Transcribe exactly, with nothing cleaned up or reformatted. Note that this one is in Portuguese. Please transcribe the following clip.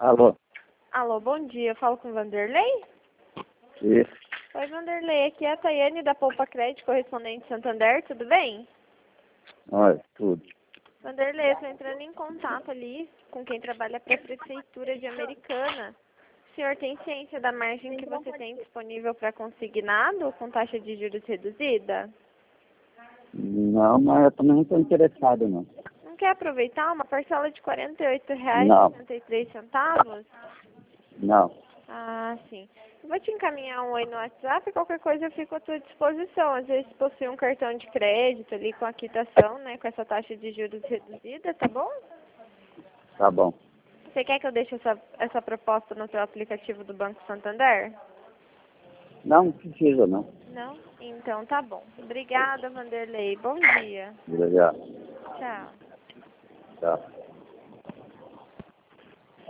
Alô? Alô, bom dia. Eu falo com o Vanderlei? Isso. Oi, Vanderlei. Aqui é a Tayane da Poupa Crédito, correspondente Santander. Tudo bem? Olha, tudo. Vanderlei, eu estou entrando em contato ali com quem trabalha para a Prefeitura de Americana. O senhor tem ciência da margem que você tem disponível para consignado com taxa de juros reduzida? Não, mas eu também não estou interessado, não. Não quer aproveitar uma parcela de quarenta e oito reais e Não, sessenta e três centavos? não. Ah, sim. Eu vou te encaminhar um oi no WhatsApp, qualquer coisa eu fico à tua disposição. Às vezes possui um cartão de crédito ali com a quitação, né, com essa taxa de juros reduzida, tá bom? Tá bom. Você quer que eu deixe essa, essa proposta no teu aplicativo do Banco Santander? Não, não precisa, não. Não? Então tá bom. Obrigada, Vanderlei. Bom dia. Obrigado. Tchau. Tchau.